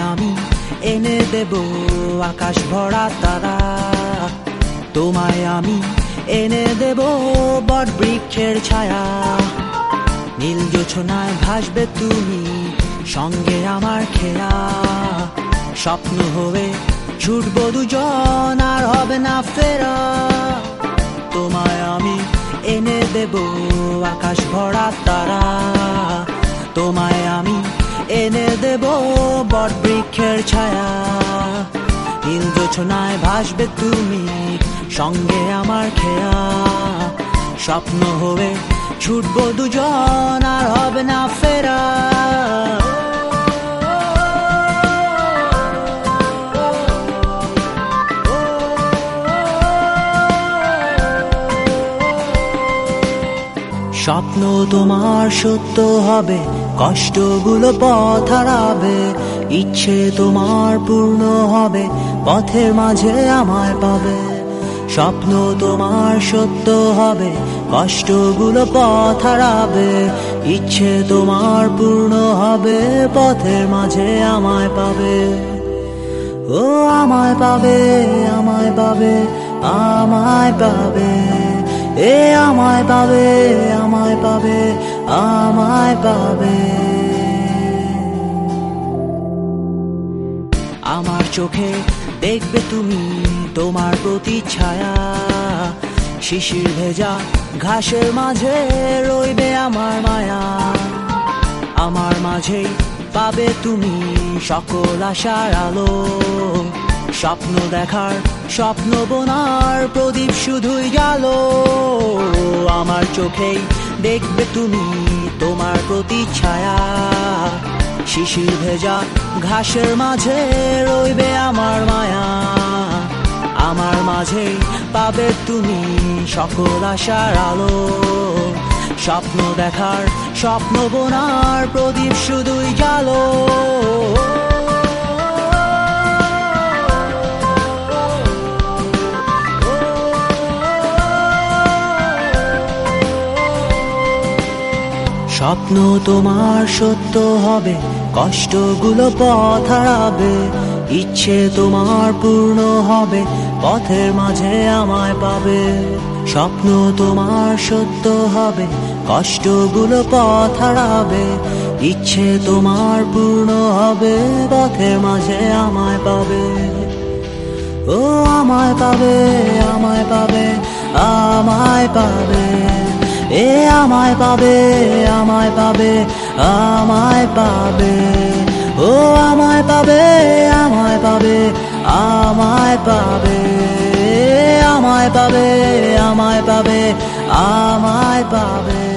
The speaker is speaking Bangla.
আমি এনে দেব আকাশ ভরা তারা, তোমায় আমি এনে দেব বট বৃক্ষের ছায়া। নীল জোছনায় ভাসবে তুমি, সঙ্গে আমার খেয়া। স্বপ্ন হয়ে ছুটবো দুজন, আর হবে না ফেরা। তোমায় আমি এনে দেব আকাশ ভরা তারা, তোমায় আমি এনে দেব বট বৃক্ষের ছায়া। নীল জোছনায় ভাসবে তুমি, সঙ্গে আমার খেয়া। স্বপ্ন হয়ে ছুটবো দুজন, আর হবে না ফেরা। স্বপ্ন তোমার সত্য হবে, কষ্টগুলো পথ হারাবে। ইচ্ছে তোমার পূর্ণ হবে, পথের মাঝে আমায় পাবে। স্বপ্ন তোমার সত্য হবে, কষ্টগুলো পথ হারাবে। ইচ্ছে তোমার পূর্ণ হবে, পথের মাঝে আমায় পাবে। ও আমায় পাবে, আমায় পাবে, আমায় পাবে। এ আমায় পাবে, আমায় পাবে, আমায় পাবে। আমার চোখে দেখবে তুমি তোমার প্রতিচ্ছায়া। শিশির ভেজা ঘাসের মাঝে রইবে আমার মায়া। আমার মাঝেই পাবে তুমি সকল আশার আলো। স্বপ্ন দেখার, স্বপ্ন বোনার প্রদীপ শুধুই জালো। আমার চোখেই দেখবে তুমি তোমার প্রতিচ্ছায়া। শিশির ভেজা ঘাসের মাঝে রইবে আমার মায়া। আমার মাঝে পাবে তুমি সকল আশার আলো। স্বপ্ন দেখার, স্বপ্ন বোনার প্রদীপ শুধুই জালো। স্বপ্ন তোমার সত্য হবে, কষ্টগুলো পথ হারাবে। ইচ্ছে তোমার পূর্ণ হবে, পথের মাঝে আমায় পাবে। স্বপ্ন তোমার সত্য হবে, কষ্টগুলো পথ হারাবে। ইচ্ছে তোমার পূর্ণ হবে, পথের মাঝে আমায় পাবে। ও আমায় পাবে, আমায় পাবে, আমায় পাবে। এ আমায় পাবে, আমায় পাবে, আমায় পাবে। ও আমায় পাবে, আমায় পাবে, আমায় পাবে। আমায় পাবে, আমায় পাবে, আমায় পাবে।